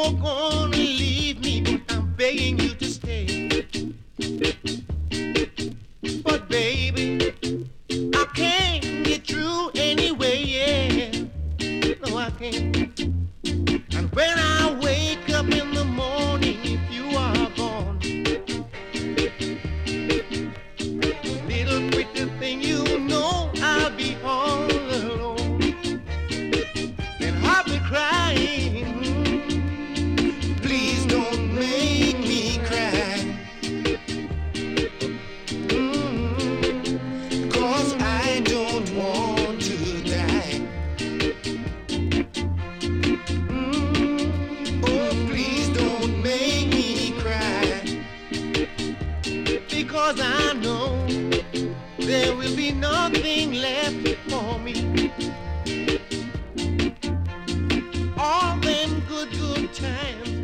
you're gonna leave me, but I'm begging you to stay. But baby, I can't get through anyway, yeah. No, I can't. And when I wake up in the morning, if you are gone, little pretty thing, you know I'll be all alone. And I'll be crying. Please don't make me cry. 'Cause I don't want to die. Oh, please don't make me cry. Because I know there will be nothing left for me. All them good times